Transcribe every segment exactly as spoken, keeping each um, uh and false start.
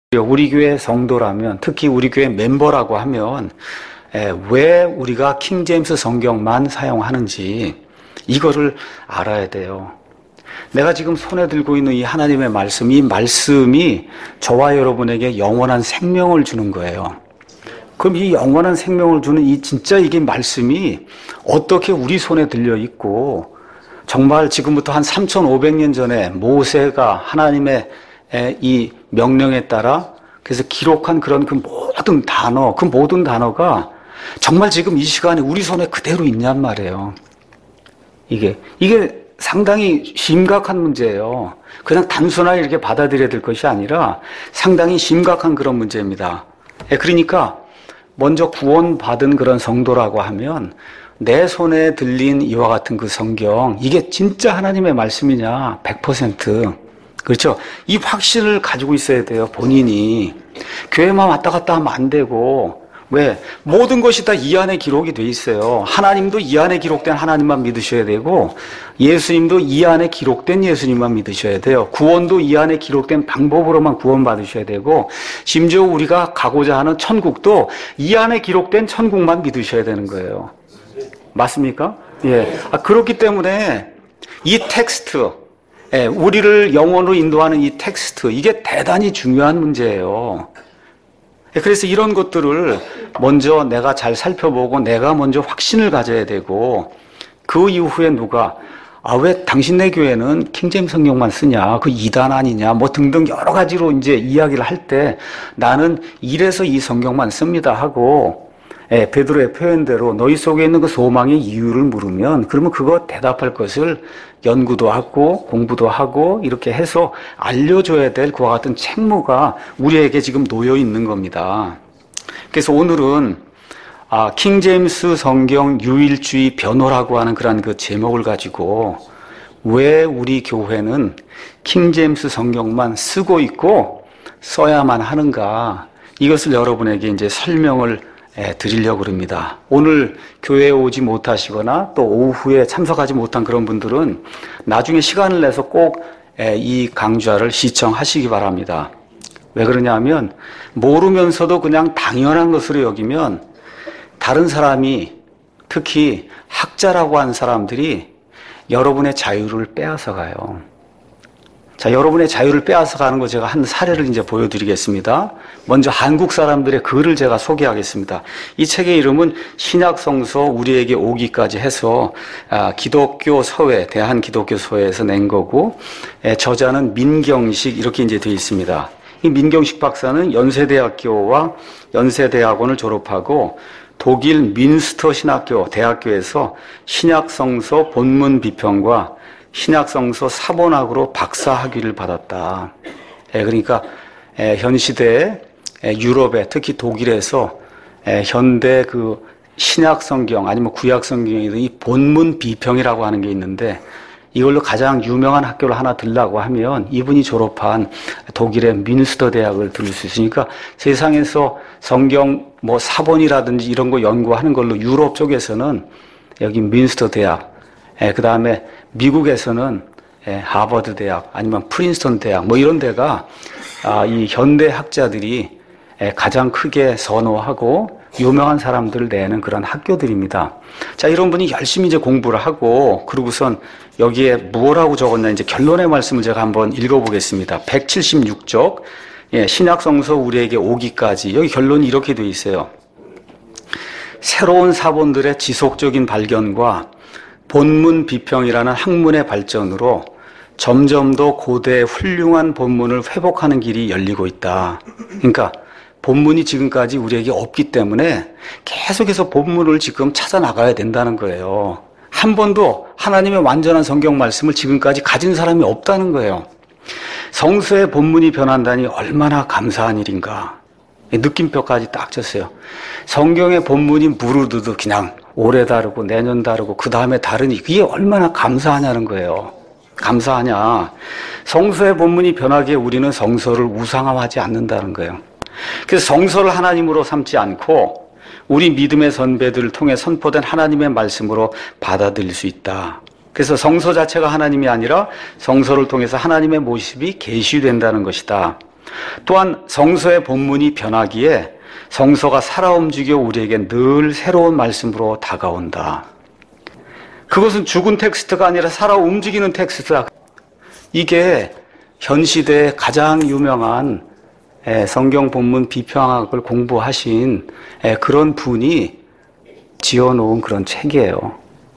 우리 교회 성도라면, 특히 우리 교회 멤버라고 하면 에, 왜 우리가 킹제임스 성경만 사용하는지 이거를 알아야 돼요. 내가 지금 손에 들고 있는 이 하나님의 말씀, 이 말씀이 저와 여러분에게 영원한 생명을 주는 거예요. 그럼 이 영원한 생명을 주는 이 진짜 이게 말씀이 어떻게 우리 손에 들려 있고, 정말 지금부터 한 삼천오백 년 전에 모세가 하나님의 이 명령에 따라 그래서 기록한 그런 그 모든 단어, 그 모든 단어가 정말 지금 이 시간에 우리 손에 그대로 있냔 말이에요. 이게, 이게 상당히 심각한 문제예요. 그냥 단순하게 이렇게 받아들여야 될 것이 아니라 상당히 심각한 그런 문제입니다. 그러니까 먼저 구원받은 그런 성도라고 하면 내 손에 들린 이와 같은 그 성경, 이게 진짜 하나님의 말씀이냐? 백 퍼센트. 그렇죠? 이 확신을 가지고 있어야 돼요, 본인이. 교회만 왔다 갔다 하면 안 되고, 왜? 모든 것이 다 이 안에 기록이 돼 있어요. 하나님도 이 안에 기록된 하나님만 믿으셔야 되고, 예수님도 이 안에 기록된 예수님만 믿으셔야 돼요. 구원도 이 안에 기록된 방법으로만 구원받으셔야 되고, 심지어 우리가 가고자 하는 천국도 이 안에 기록된 천국만 믿으셔야 되는 거예요. 맞습니까? 예. 아, 그렇기 때문에 이 텍스트, 예, 우리를 영원으로 인도하는 이 텍스트, 이게 대단히 중요한 문제예요. 그래서 이런 것들을 먼저 내가 잘 살펴보고 내가 먼저 확신을 가져야 되고, 그 이후에 누가 아, 왜 당신네 교회는 킹제임스 성경만 쓰냐, 그 이단 아니냐, 뭐 등등 여러 가지로 이제 이야기를 할 때 나는 이래서 이 성경만 씁니다 하고, 예, 베드로의 표현대로 너희 속에 있는 그 소망의 이유를 물으면, 그러면 그거 대답할 것을 연구도 하고 공부도 하고 이렇게 해서 알려줘야 될 그와 같은 책무가 우리에게 지금 놓여 있는 겁니다. 그래서 오늘은 아, 킹제임스 성경 유일주의 변호라고 하는 그런 그 제목을 가지고 왜 우리 교회는 킹제임스 성경만 쓰고 있고 써야만 하는가, 이것을 여러분에게 이제 설명을 예, 드리려고 합니다. 오늘 교회에 오지 못하시거나 또 오후에 참석하지 못한 그런 분들은 나중에 시간을 내서 꼭 이 강좌를 시청하시기 바랍니다. 왜 그러냐면 모르면서도 그냥 당연한 것으로 여기면 다른 사람이, 특히 학자라고 하는 사람들이 여러분의 자유를 빼앗아 가요. 자, 여러분의 자유를 빼앗아 가는 거 제가 한 사례를 이제 보여드리겠습니다. 먼저 한국 사람들의 글을 제가 소개하겠습니다. 이 책의 이름은 신약성서 우리에게 오기까지 해서 아, 기독교 서회, 대한기독교서회에서 낸 거고, 에, 저자는 민경식 이렇게 이제 되어 있습니다. 이 민경식 박사는 연세대학교와 연세대학원을 졸업하고 독일 민스터 신학교 대학교에서 신약성서 본문 비평과 신약성서 사본학으로 박사학위를 받았다. 예, 그러니까 예, 현 시대에 예, 유럽에, 특히 독일에서 예, 현대 그 신약성경 아니면 구약성경의 이 본문 비평이라고 하는 게 있는데, 이걸로 가장 유명한 학교를 하나 들라고 하면 이분이 졸업한 독일의 민스터 대학을 들을 수 있으니까, 세상에서 성경 뭐 사본이라든지 이런 거 연구하는 걸로 유럽 쪽에서는 여기 민스터 대학, 예, 그 다음에 미국에서는 예, 하버드 대학 아니면 프린스턴 대학 뭐 이런 데가 아, 이 현대 학자들이 예, 가장 크게 선호하고 유명한 사람들을 내는 그런 학교들입니다. 자, 이런 분이 열심히 이제 공부를 하고, 그러고선 여기에 뭐라고 적었나 이제 결론의 말씀을 제가 한번 읽어보겠습니다. 백칠십육 쪽, 예, 신약성서 우리에게 오기까지, 여기 결론이 이렇게 돼 있어요. 새로운 사본들의 지속적인 발견과 본문 비평이라는 학문의 발전으로 점점 더 고대 훌륭한 본문을 회복하는 길이 열리고 있다. 그러니까 본문이 지금까지 우리에게 없기 때문에 계속해서 본문을 지금 찾아 나가야 된다는 거예요. 한 번도 하나님의 완전한 성경 말씀을 지금까지 가진 사람이 없다는 거예요. 성서의 본문이 변한다니 얼마나 감사한 일인가. 느낌표까지 딱 쳤어요. 성경의 본문이 무르드도 그냥 올해 다르고 내년 다르고 그 다음에 다르니 이게 얼마나 감사하냐는 거예요. 감사하냐. 성서의 본문이 변하기에 우리는 성서를 우상화하지 않는다는 거예요. 그래서 성서를 하나님으로 삼지 않고 우리 믿음의 선배들을 통해 선포된 하나님의 말씀으로 받아들일 수 있다. 그래서 성서 자체가 하나님이 아니라 성서를 통해서 하나님의 모습이 계시된다는 것이다. 또한 성서의 본문이 변하기에 성서가 살아 움직여 우리에게 늘 새로운 말씀으로 다가온다. 그것은 죽은 텍스트가 아니라 살아 움직이는 텍스트다. 이게 현 시대의 가장 유명한 성경 본문 비평학을 공부하신 그런 분이 지어놓은 그런 책이에요.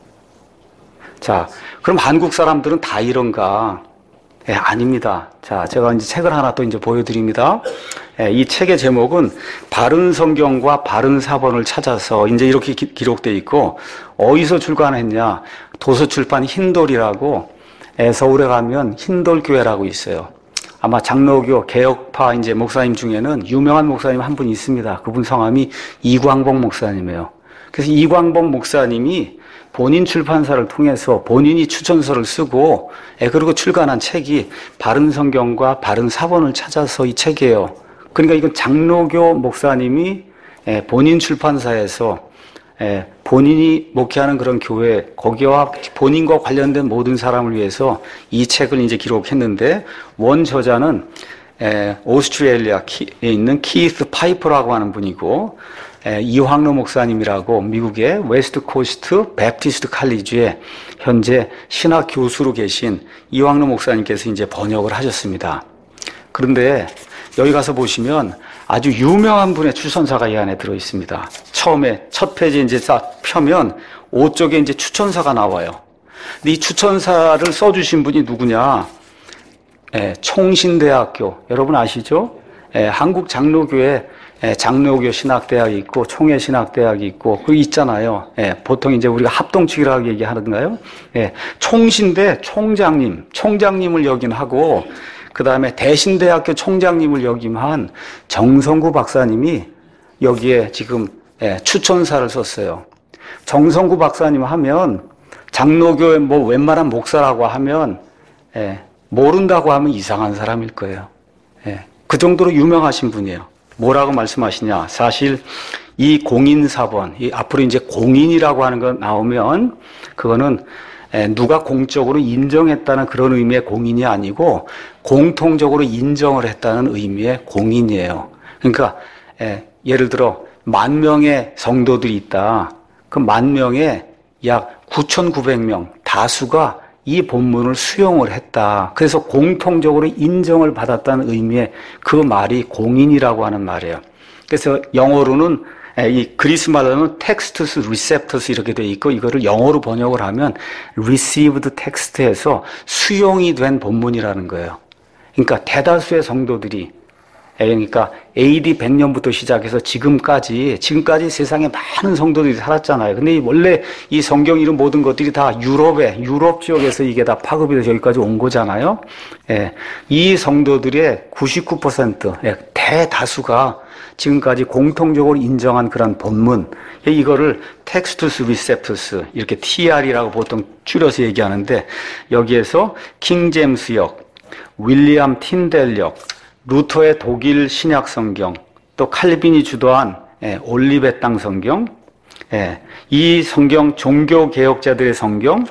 자, 그럼 한국 사람들은 다 이런가? 예, 아닙니다. 자, 제가 이제 책을 하나 또 이제 보여드립니다. 예, 이 책의 제목은 바른 성경과 바른 사본을 찾아서 이제 이렇게 기, 기록되어 있고, 어디서 출간했냐? 도서출판 흰돌이라고, 예, 서울에 가면 흰돌교회라고 있어요. 아마 장로교 개혁파 이제 목사님 중에는 유명한 목사님 한 분 있습니다. 그분 성함이 이광복 목사님이에요. 그래서 이광복 목사님이 본인 출판사를 통해서 본인이 추천서를 쓰고, 예, 그리고 출간한 책이 바른 성경과 바른 사본을 찾아서 이 책이에요. 그러니까 이건 장로교 목사님이 예, 본인 출판사에서 예, 본인이 목회하는 그런 교회, 거기와 본인과 관련된 모든 사람을 위해서 이 책을 이제 기록했는데, 원 저자는 예, 오스트레일리아에 있는 키스 파이퍼라고 하는 분이고, 예, 이황로 목사님이라고 미국의 웨스트 코스트 베프티스트 칼리지에 현재 신학 교수로 계신 이황로 목사님께서 이제 번역을 하셨습니다. 그런데 여기 가서 보시면 아주 유명한 분의 추천사가 이 안에 들어 있습니다. 처음에 첫 페이지 이제 딱 펴면 오쪽에 이제 추천사가 나와요. 근데 이 추천사를 써주신 분이 누구냐? 예, 총신대학교, 여러분 아시죠? 예, 한국 장로교회 예, 장로교 신학대학이 있고 총회 신학대학이 있고 그 있잖아요. 예, 보통 이제 우리가 합동측이라고 얘기하는가요? 예, 총신대 총장님, 총장님을 역임하고 그 다음에 대신대학교 총장님을 역임한 정성구 박사님이 여기에 지금 예, 추천사를 썼어요. 정성구 박사님 하면 장로교의 뭐 웬만한 목사라고 하면 예, 모른다고 하면 이상한 사람일 거예요. 예, 그 정도로 유명하신 분이에요. 뭐라고 말씀하시냐? 사실 이 공인사본, 이 앞으로 이제 공인이라고 하는 거 나오면 그거는 누가 공적으로 인정했다는 그런 의미의 공인이 아니고 공통적으로 인정을 했다는 의미의 공인이에요. 그러니까 예를 들어 만 명의 성도들이 있다. 그 만 명에 약 구천구백 명 다수가 이 본문을 수용을 했다. 그래서 공통적으로 인정을 받았다는 의미의 그 말이 공인이라고 하는 말이에요. 그래서 영어로는 이 그리스 말로는 textus receptus 이렇게 돼 있고 이거를 영어로 번역을 하면 received text에서 수용이 된 본문이라는 거예요. 그러니까 대다수의 성도들이 그러니까 에이디 백 년부터 시작해서 지금까지, 지금까지 세상에 많은 성도들이 살았잖아요. 근데 원래 이 성경 이런 모든 것들이 다 유럽에, 유럽 지역에서 이게 다 파급이 돼서 여기까지 온 거잖아요. 예, 이 성도들의 구십구 퍼센트, 예, 대다수가 지금까지 공통적으로 인정한 그런 본문, 예, 이거를 Textus Receptus, 이렇게 티알이라고 보통 줄여서 얘기하는데, 여기에서 킹제임스역, 윌리엄 틴델역, 루터의 독일 신약 성경, 또 칼빈이 주도한 예, 올리베 땅 성경, 예, 이 성경 종교 개혁자들의 성경,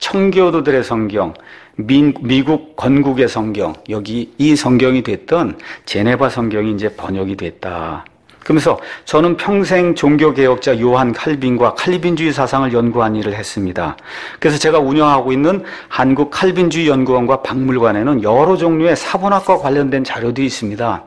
청교도들의 성경, 미, 미국 건국의 성경, 여기 이 성경이 됐던 제네바 성경이 이제 번역이 됐다. 그러면서 저는 평생 종교개혁자 요한 칼빈과 칼빈주의 사상을 연구한 일을 했습니다. 그래서 제가 운영하고 있는 한국 칼빈주의 연구원과 박물관에는 여러 종류의 사본학과 관련된 자료들이 있습니다.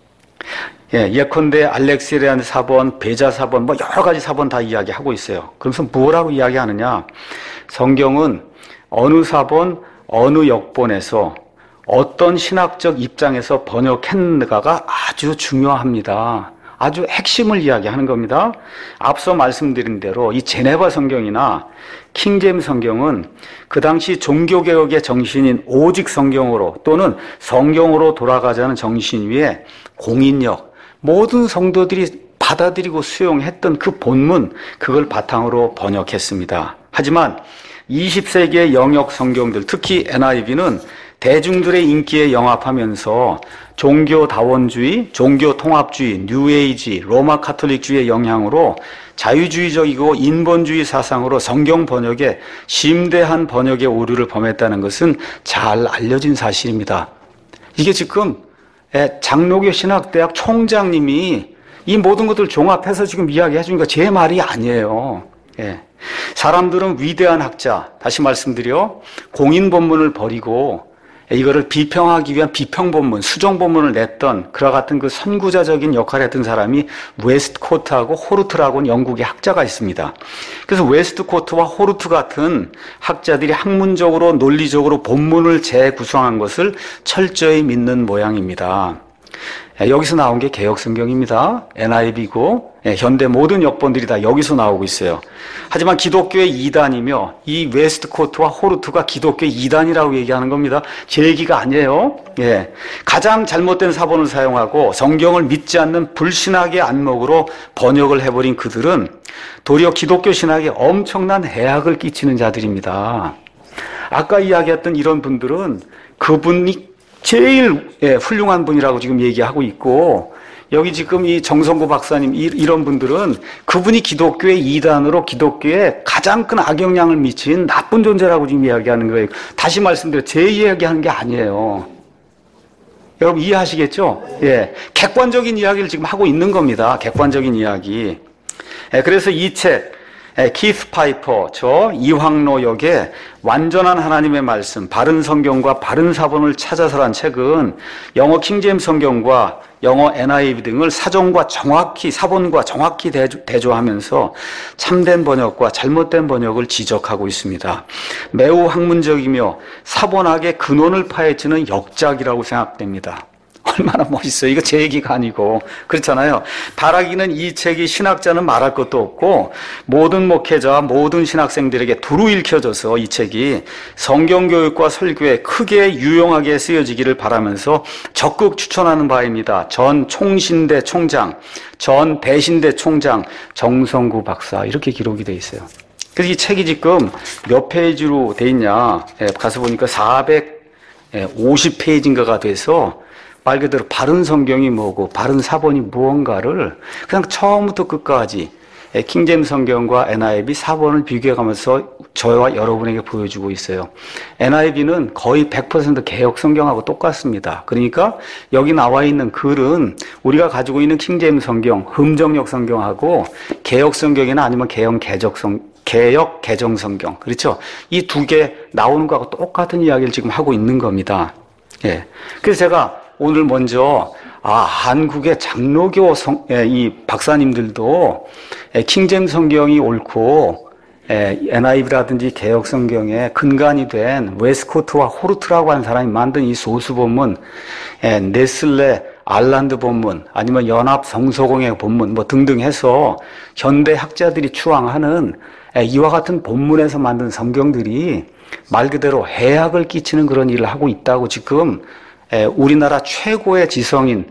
예, 예컨대 알렉시리안 사본, 베자 사본, 뭐 여러 가지 사본 다 이야기하고 있어요. 그러면서 뭐라고 이야기하느냐? 성경은 어느 사본, 어느 역본에서 어떤 신학적 입장에서 번역했는가가 아주 중요합니다. 아주 핵심을 이야기하는 겁니다. 앞서 말씀드린 대로 이 제네바 성경이나 킹제임스 성경은 그 당시 종교개혁의 정신인 오직 성경으로 또는 성경으로 돌아가자는 정신 위에 공인력, 모든 성도들이 받아들이고 수용했던 그 본문, 그걸 바탕으로 번역했습니다. 하지만 이십 세기의 영역 성경들, 특히 엔아이브는 대중들의 인기에 영합하면서 종교 다원주의, 종교 통합주의, 뉴에이지, 로마 카톨릭주의의 영향으로 자유주의적이고 인본주의 사상으로 성경 번역에 심대한 번역의 오류를 범했다는 것은 잘 알려진 사실입니다. 이게 지금 장로교 신학대학 총장님이 이 모든 것들 종합해서 지금 이야기해 주니까 제 말이 아니에요. 예. 사람들은 위대한 학자, 다시 말씀드려 공인 본문을 버리고 이거를 비평하기 위한 비평 본문, 수정 본문을 냈던 그와 같은 그 선구자적인 역할을 했던 사람이 웨스트코트하고 호르트라고는 영국의 학자가 있습니다. 그래서 웨스트코트와 호르트 같은 학자들이 학문적으로 논리적으로 본문을 재구성한 것을 철저히 믿는 모양입니다. 여기서 나온 게 개혁성경입니다. 엔아이브이고 현대 모든 역본들이 다 여기서 나오고 있어요. 하지만 기독교의 이단이며 이 웨스트코트와 호르트가 기독교의 이단이라고 얘기하는 겁니다. 제 얘기가 아니에요. 예. 가장 잘못된 사본을 사용하고 성경을 믿지 않는 불신학의 안목으로 번역을 해버린 그들은 도리어 기독교 신학에 엄청난 해악을 끼치는 자들입니다. 아까 이야기했던 이런 분들은 그분이 제일 예, 훌륭한 분이라고 지금 얘기하고 있고, 여기 지금 이 정성구 박사님 이, 이런 분들은 그분이 기독교의 이단으로 기독교에 가장 큰 악영향을 미친 나쁜 존재라고 지금 이야기하는 거예요. 다시 말씀드려, 제 이야기하는 게 아니에요. 여러분 이해하시겠죠? 예, 객관적인 이야기를 지금 하고 있는 겁니다. 객관적인 이야기. 예, 그래서 이 책 키스 파이퍼, 저 이황로 역의 완전한 하나님의 말씀, 바른 성경과 바른 사본을 찾아서란 책은 영어 킹제임스 성경과 영어 엔아이브이 등을 사전과 정확히, 사본과 정확히 대조, 대조하면서 참된 번역과 잘못된 번역을 지적하고 있습니다. 매우 학문적이며 사본학의 근원을 파헤치는 역작이라고 생각됩니다. 얼마나 멋있어요. 이거 제 얘기가 아니고. 그렇잖아요. 바라기는 이 책이 신학자는 말할 것도 없고 모든 목회자와 모든 신학생들에게 두루 읽혀져서 이 책이 성경교육과 설교에 크게 유용하게 쓰여지기를 바라면서 적극 추천하는 바입니다. 전 총신대 총장, 전 대신대 총장 정성구 박사, 이렇게 기록이 돼 있어요. 그래서 이 책이 지금 몇 페이지로 돼 있냐, 가서 보니까 사백오십 페이지인가가 돼서 말 그대로 바른 성경이 뭐고 바른 사본이 무언가를 그냥 처음부터 끝까지 킹제임스 성경과 엔아이브이 사본을 비교해가면서 저와 여러분에게 보여주고 있어요. 엔아이브이는 거의 백 퍼센트 개혁 성경하고 똑같습니다. 그러니까 여기 나와 있는 글은 우리가 가지고 있는 킹제임스 성경, 흠정역 성경하고 개혁 성경이나 아니면 개혁 개적 성 개혁 개정 성경, 그렇죠? 이 두 개 나오는 거하고 똑같은 이야기를 지금 하고 있는 겁니다. 예. 그래서 제가 오늘 먼저 아 한국의 장로교 성, 예, 이 박사님들도 예, 킹제임스 성경이 옳고 예, 엔아이브이라든지 개혁 성경의 근간이 된 웨스코트와 호르트라고 하는 사람이 만든 이 소수 본문, 예, 네슬레 알란드 본문, 아니면 연합 성서공회 본문 뭐 등등 해서 현대 학자들이 추앙하는 예, 이와 같은 본문에서 만든 성경들이 말 그대로 해악을 끼치는 그런 일을 하고 있다고 지금 우리나라 최고의 지성인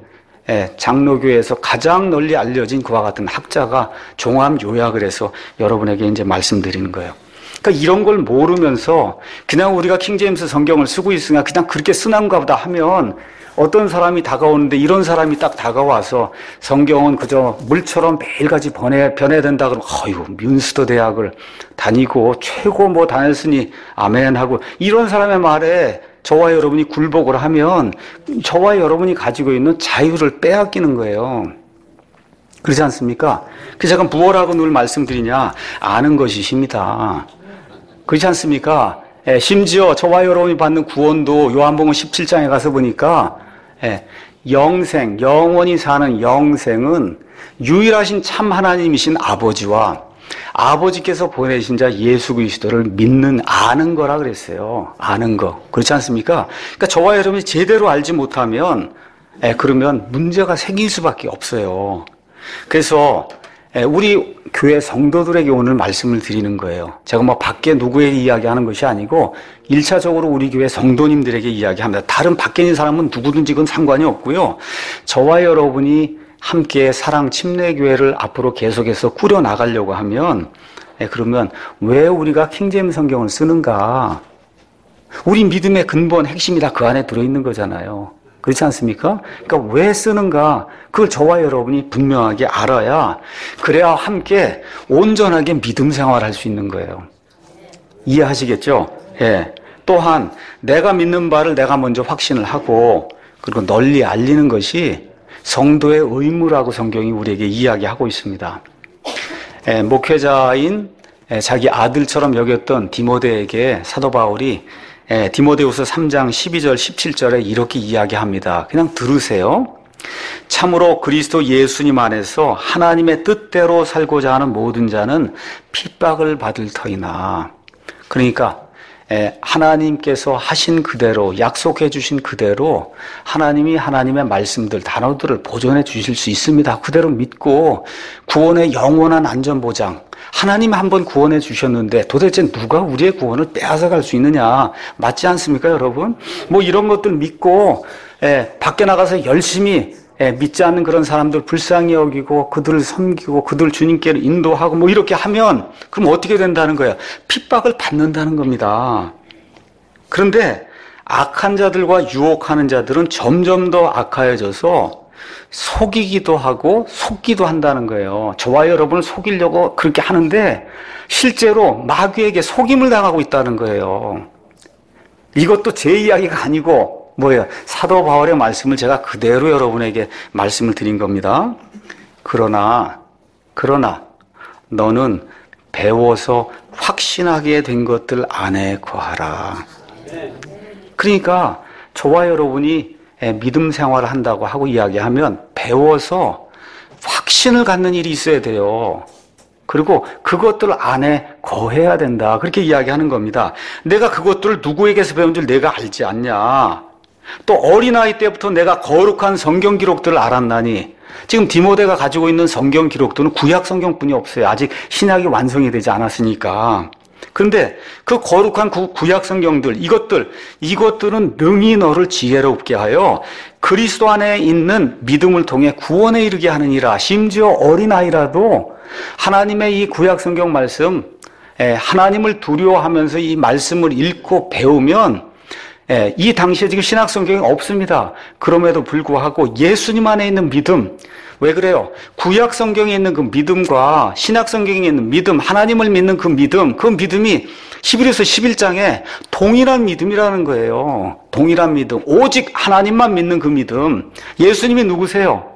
장로교에서 가장 널리 알려진 그와 같은 학자가 종합 요약을 해서 여러분에게 이제 말씀드리는 거예요. 그러니까 이런 걸 모르면서 그냥 우리가 킹제임스 성경을 쓰고 있으니까 그냥 그렇게 쓰는가 보다 하면 어떤 사람이 다가오는데 이런 사람이 딱 다가와서 성경은 그저 물처럼 매일같이 변해, 변해된다 그러면 어이구 뮌스터 대학을 다니고 최고 뭐 다녔으니 아멘 하고 이런 사람의 말에 저와 여러분이 굴복을 하면 저와 여러분이 가지고 있는 자유를 빼앗기는 거예요. 그렇지 않습니까? 그래서 제가 무엇라고 늘 말씀드리냐, 아는 것이 힘이다. 그렇지 않습니까? 예, 심지어 저와 여러분이 받는 구원도 요한복음 십칠 장에 가서 보니까 예, 영생, 영원히 사는 영생은 유일하신 참 하나님이신 아버지와 아버지께서 보내신 자 예수 그리스도를 믿는, 아는 거라 그랬어요. 아는 거. 그렇지 않습니까? 그러니까 저와 여러분이 제대로 알지 못하면 예, 그러면 문제가 생길 수밖에 없어요. 그래서 예, 우리 교회 성도들에게 오늘 말씀을 드리는 거예요. 제가 뭐 밖에 누구에게 이야기하는 것이 아니고 일차적으로 우리 교회 성도님들에게 이야기합니다. 다른 밖에 있는 사람은 누구든지 그건 상관이 없고요. 저와 여러분이 함께 사랑 침례교회를 앞으로 계속해서 꾸려나가려고 하면 예, 그러면 왜 우리가 킹제임스 성경을 쓰는가? 우리 믿음의 근본, 핵심이 다 그 안에 들어있는 거잖아요. 그렇지 않습니까? 그러니까 왜 쓰는가? 그걸 저와 여러분이 분명하게 알아야, 그래야 함께 온전하게 믿음 생활할 수 있는 거예요. 이해하시겠죠? 예. 또한 내가 믿는 바를 내가 먼저 확신을 하고 그리고 널리 알리는 것이 성도의 의무라고 성경이 우리에게 이야기하고 있습니다. 에, 목회자인 에, 자기 아들처럼 여겼던 디모데에게 사도 바울이 에, 디모데후서 삼 장 십이 절 십칠 절에 이렇게 이야기합니다. 그냥 들으세요. 참으로 그리스도 예수님 안에서 하나님의 뜻대로 살고자 하는 모든 자는 핍박을 받을 터이나. 그러니까 하나님께서 하신 그대로, 약속해 주신 그대로 하나님이 하나님의 말씀들, 단어들을 보존해 주실 수 있습니다. 그대로 믿고 구원의 영원한 안전보장, 하나님 한번 구원해 주셨는데 도대체 누가 우리의 구원을 빼앗아갈 수 있느냐, 맞지 않습니까 여러분? 뭐 이런 것들 믿고 예, 밖에 나가서 열심히 예, 믿지 않는 그런 사람들 불쌍히 여기고 그들을 섬기고 그들 주님께로 인도하고 뭐 이렇게 하면 그럼 어떻게 된다는 거예요? 핍박을 받는다는 겁니다. 그런데 악한 자들과 유혹하는 자들은 점점 더 악하여져서 속이기도 하고 속기도 한다는 거예요. 저와 여러분을 속이려고 그렇게 하는데 실제로 마귀에게 속임을 당하고 있다는 거예요. 이것도 제 이야기가 아니고 뭐예요? 사도 바울의 말씀을 제가 그대로 여러분에게 말씀을 드린 겁니다. 그러나, 그러나, 너는 배워서 확신하게 된 것들 안에 거하라. 그러니까, 저와 여러분이 믿음 생활을 한다고 하고 이야기하면 배워서 확신을 갖는 일이 있어야 돼요. 그리고 그것들 안에 거해야 된다. 그렇게 이야기하는 겁니다. 내가 그것들을 누구에게서 배운 줄 내가 알지 않냐? 또 어린아이 때부터 내가 거룩한 성경 기록들을 알았나니 지금 디모데가 가지고 있는 성경 기록들은 구약 성경뿐이 없어요. 아직 신약이 완성이 되지 않았으니까. 그런데 그 거룩한 구, 구약 성경들, 이것들, 이것들은 능히 너를 지혜롭게 하여 그리스도 안에 있는 믿음을 통해 구원에 이르게 하느니라. 심지어 어린아이라도 하나님의 이 구약 성경 말씀, 하나님을 두려워하면서 이 말씀을 읽고 배우면 예, 이 당시에 지금 신약 성경이 없습니다. 그럼에도 불구하고 예수님 안에 있는 믿음, 왜 그래요? 구약 성경에 있는 그 믿음과 신약 성경에 있는 믿음, 하나님을 믿는 그 믿음, 그 믿음이 히브리서 십일 장에 동일한 믿음이라는 거예요. 동일한 믿음, 오직 하나님만 믿는 그 믿음. 예수님이 누구세요?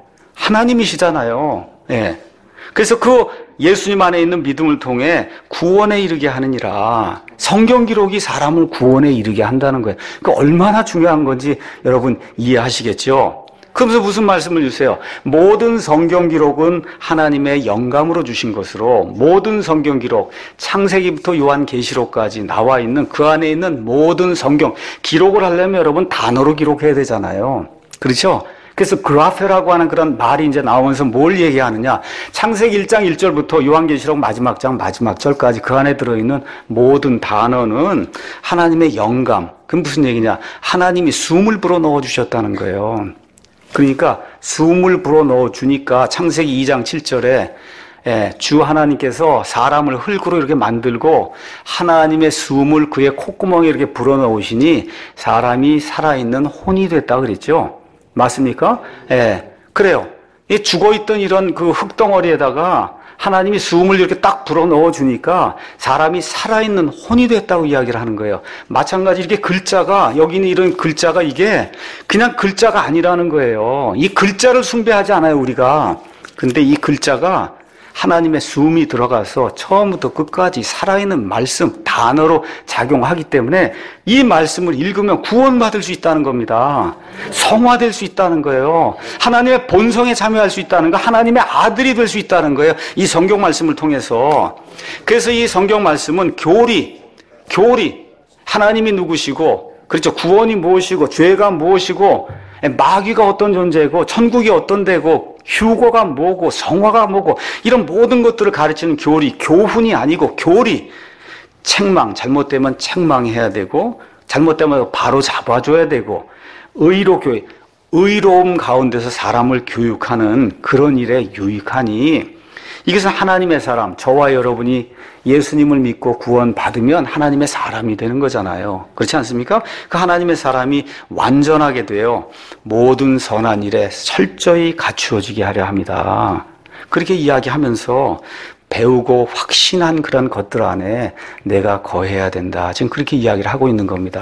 하나님이시잖아요. 예. 그래서 그 예수님 안에 있는 믿음을 통해 구원에 이르게 하느니라. 성경 기록이 사람을 구원에 이르게 한다는 거예요. 그 얼마나 중요한 건지 여러분 이해하시겠죠? 그러면서 무슨 말씀을 주세요? 모든 성경 기록은 하나님의 영감으로 주신 것으로 모든 성경 기록, 창세기부터 요한계시록까지 나와 있는 그 안에 있는 모든 성경 기록을 하려면 여러분 단어로 기록해야 되잖아요. 그렇죠? 그래서 그라페라고 하는 그런 말이 이제 나오면서 뭘 얘기하느냐. 창세기 일 장 일 절부터 요한계시록 마지막 장 마지막 절까지 그 안에 들어있는 모든 단어는 하나님의 영감. 그럼 무슨 얘기냐. 하나님이 숨을 불어넣어 주셨다는 거예요. 그러니까 숨을 불어넣어 주니까 창세기 이 장 칠 절에 예, 주 하나님께서 사람을 흙으로 이렇게 만들고 하나님의 숨을 그의 콧구멍에 이렇게 불어넣으시니 사람이 살아있는 혼이 됐다 그랬죠. 맞습니까? 예, 그래요. 이 죽어있던 이런 그 흙덩어리에다가 하나님이 숨을 이렇게 딱 불어 넣어주니까 사람이 살아있는 혼이 됐다고 이야기를 하는 거예요. 마찬가지 이렇게 글자가, 여기 있는 이런 글자가 이게 그냥 글자가 아니라는 거예요. 이 글자를 숭배하지 않아요, 우리가. 근데 이 글자가 하나님의 숨이 들어가서 처음부터 끝까지 살아있는 말씀, 단어로 작용하기 때문에 이 말씀을 읽으면 구원받을 수 있다는 겁니다. 성화될 수 있다는 거예요. 하나님의 본성에 참여할 수 있다는 거, 하나님의 아들이 될 수 있다는 거예요. 이 성경 말씀을 통해서. 그래서 이 성경 말씀은 교리, 교리, 하나님이 누구시고, 그렇죠. 구원이 무엇이고, 죄가 무엇이고, 마귀가 어떤 존재고, 천국이 어떤 데고, 휴거가 뭐고 성화가 뭐고 이런 모든 것들을 가르치는 교리, 교훈이 아니고 교리. 책망, 잘못되면 책망해야 되고 잘못되면 바로 잡아줘야 되고 의로 교육, 의로움 가운데서 사람을 교육하는 그런 일에 유익하니 이것은 하나님의 사람, 저와 여러분이 예수님을 믿고 구원받으면 하나님의 사람이 되는 거잖아요. 그렇지 않습니까? 그 하나님의 사람이 완전하게 되어 모든 선한 일에 철저히 갖추어지게 하려 합니다. 그렇게 이야기하면서 배우고 확신한 그런 것들 안에 내가 거해야 된다. 지금 그렇게 이야기를 하고 있는 겁니다.